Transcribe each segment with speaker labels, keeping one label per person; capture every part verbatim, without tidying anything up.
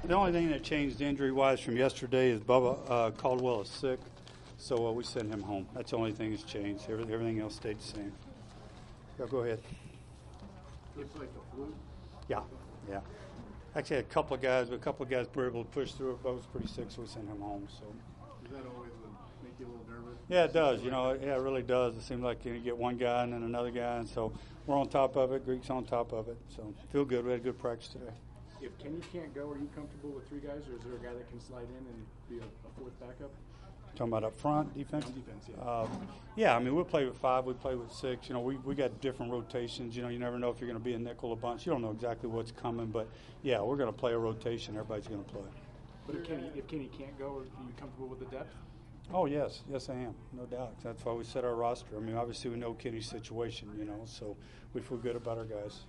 Speaker 1: The only thing that changed injury-wise from yesterday is Bubba uh, Caldwell is sick, so uh, we sent him home. That's the only thing that's changed. Everything else stayed the same. Yeah, go ahead.
Speaker 2: Looks like a fluke.
Speaker 1: Yeah, yeah. Actually, had a couple of guys, but a couple of guys were able to push through it. Bubba was pretty sick, so we sent him home. So.
Speaker 2: Does that always make you a little nervous?
Speaker 1: Yeah, it does. You know, yeah, it really does. It seems like you get one guy and then another guy, and so we're on top of it. Greek's on top of it. So feel good. We had a good practice today.
Speaker 3: If Kenny can't go, are you comfortable with three guys, or is there a guy that can slide in and be a, a fourth backup?
Speaker 1: Talking about up front defense?
Speaker 3: On defense, yeah.
Speaker 1: Uh, yeah, I mean, we'll play with five. We play with six. You know, we, we got different rotations. You know, you never know if you're going to be a nickel a bunch. You don't know exactly what's coming, but, yeah, we're going to play a rotation. Everybody's going to play.
Speaker 3: But if Kenny, if Kenny can't go, are you comfortable with the depth?
Speaker 1: Oh, yes. Yes, I am. No doubt. That's why we set our roster. I mean, obviously we know Kenny's situation, you know, so we feel good about our guys.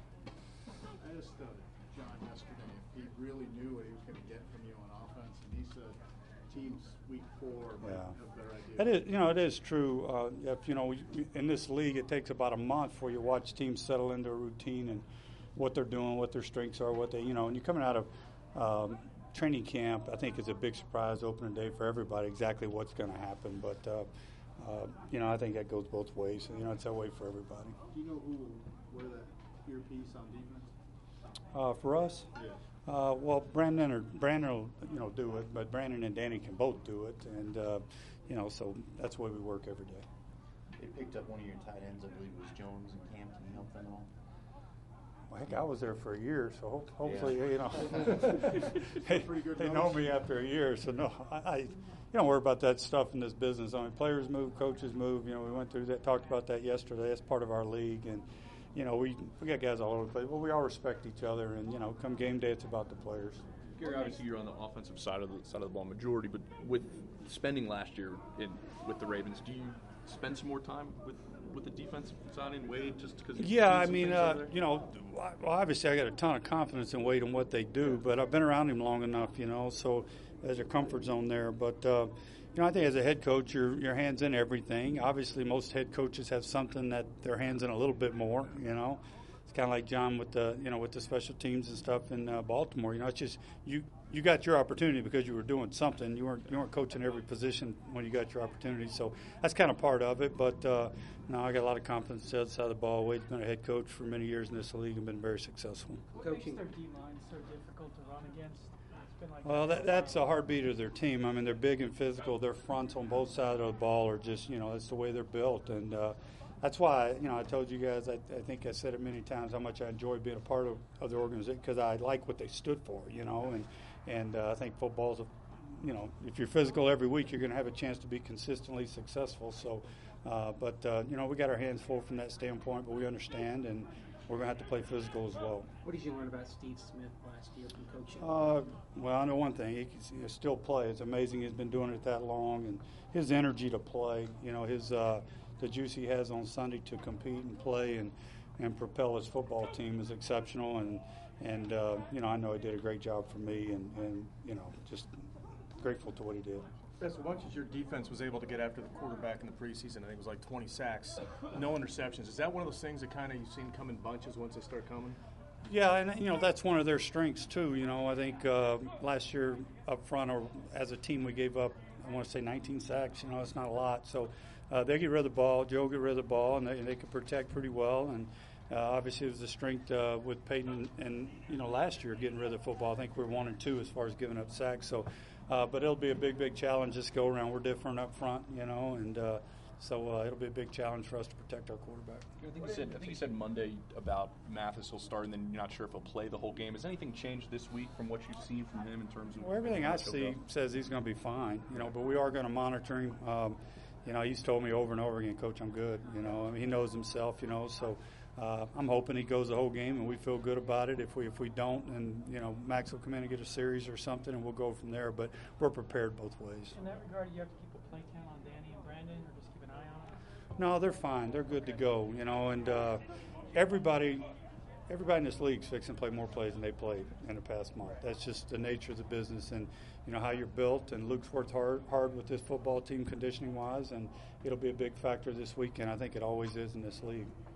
Speaker 2: I asked uh, John yesterday if he really knew what he was going to get from you on offense, and he said teams week four might
Speaker 1: Yeah.
Speaker 2: have a better idea.
Speaker 1: It is, you know, it is true. Uh, if, you know, we, in this league, it takes about a month for you to watch teams settle into a routine and what they're doing, what their strengths are, what they, you know, and you're coming out of um, training camp, I think, is a big surprise opening day for everybody, exactly what's going to happen. But, uh, uh, you know, I think that goes both ways. You know, it's that way for everybody.
Speaker 2: Do you know who will wear that earpiece on defense?
Speaker 1: Uh, for us?
Speaker 2: Yeah.
Speaker 1: Uh, well, Brandon or Brandon will, you know, do it, but Brandon and Danny can both do it, and uh, you know, so that's the way we work every day.
Speaker 4: They picked up one of your tight ends, I believe it was Jones and Cam. Can you help them at all?
Speaker 1: Well, heck, I was there for a year, so ho- hopefully,
Speaker 4: Yeah.
Speaker 1: you know, they, they know me after a year, so no, I, I, you don't worry about that stuff in this business. I mean, players move, coaches move. You know, we went through that, talked about that yesterday. That's part of our league, and. You know, we we got guys all over the place, but we all respect each other, and you know, come game day, it's about the players.
Speaker 5: Gary, obviously you're on the offensive side of the side of the ball majority, but with spending last year in with the Ravens, do you spend some more time with with the defensive side in Wade just because?
Speaker 1: Yeah, I mean, uh, you know, well, obviously I got a ton of confidence in Wade and what they do, but I've been around him long enough, you know, so there's a comfort zone there. But uh, you know, I think as a head coach, your your hands in everything. Obviously, most head coaches have something that their hands in a little bit more. You know, it's kind of like John with the you know with the special teams and stuff in uh, Baltimore. You know, it's just you you got your opportunity because you were doing something. You weren't you weren't coaching every position when you got your opportunity. So that's kind of part of it. But uh, no, I got a lot of confidence on the other side of the ball. Wade's been a head coach for many years in this league and been very successful.
Speaker 6: What makes their D line so difficult to run against? Like
Speaker 1: well, that, that's a heartbeat of their team. I mean, they're big and physical. Their fronts on both sides of the ball are just, you know, that's the way they're built. And uh, that's why, you know, I told you guys, I, I think I said it many times, how much I enjoy being a part of, of the organization because I like what they stood for, you know. And, and uh, I think football's, a, you know, if you're physical every week, you're going to have a chance to be consistently successful. So, uh, but, uh, you know, we got our hands full from that standpoint, but we understand, and we're going to have to play physical as well.
Speaker 6: What did you learn about Steve Smith last year from coaching?
Speaker 1: Uh, well, I know one thing. He can still play. It's amazing he's been doing it that long. And his energy to play, you know, his uh, the juice he has on Sunday to compete and play and, and propel his football team is exceptional. And, and uh, you know, I know he did a great job for me and, and, you know, just grateful to what he did.
Speaker 3: As much as your defense was able to get after the quarterback in the preseason, I think it was like twenty sacks, no interceptions. Is that one of those things that kind of you've seen come in bunches once they start coming?
Speaker 1: Yeah, and you know that's one of their strengths too. You know, I think uh, last year up front, or as a team, we gave up, I want to say nineteen sacks. You know, it's not a lot. So uh, they get rid of the ball. Joe get rid of the ball, and they, and they can protect pretty well. And uh, obviously, it was a strength uh, with Peyton and you know last year getting rid of the football. I think we're one and two as far as giving up sacks. So. Uh, but it'll be a big, big challenge this go around. We're different up front, you know, and uh, so uh, it'll be a big challenge for us to protect our quarterback.
Speaker 5: I think you said, I think you said Monday about Mathis will start, and then you're not sure if he'll play the whole game. Has anything changed this week from what you've seen from him in terms of?
Speaker 1: Well, everything I see says he's going to be fine, you know. But we are going to monitor him. Um, you know, he's told me over and over again, Coach, I'm good. You know, I mean, he knows himself, you know, so. Uh, I'm hoping he goes the whole game, and we feel good about it. If we if we don't, and you know, Max will come in and get a series or something, and we'll go from there. But we're prepared both ways.
Speaker 6: In that regard, do you have to keep a play count on Danny and Brandon, or just keep an eye on them?
Speaker 1: No, they're fine. They're good to go. You know, and uh, everybody everybody in this league is fixing to play more plays than they played in the past month. That's just the nature of the business, and you know how you're built. And Luke's worked hard hard with this football team, conditioning wise, and it'll be a big factor this weekend. I think it always is in this league.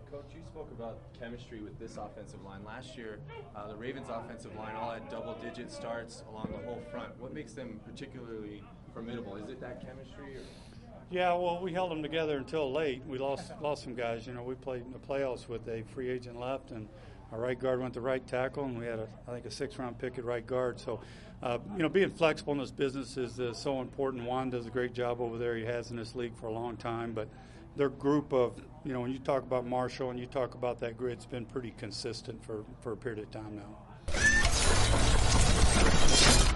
Speaker 7: Coach, you spoke about chemistry with this offensive line. Last year, uh, the Ravens' offensive line all had double-digit starts along the whole front. What makes them particularly formidable? Is it that chemistry? Or?
Speaker 1: Yeah, well, we held them together until late. We lost lost some guys. You know, we played in the playoffs with a free agent left, and our right guard went to right tackle, and we had, a, I think, a six-round pick at right guard. So, uh, you know, being flexible in this business is uh, so important. Juan does a great job over there. He has in this league for a long time. But their group of, you know, when you talk about Marshall and you talk about that grid, it's been pretty consistent for, for a period of time now.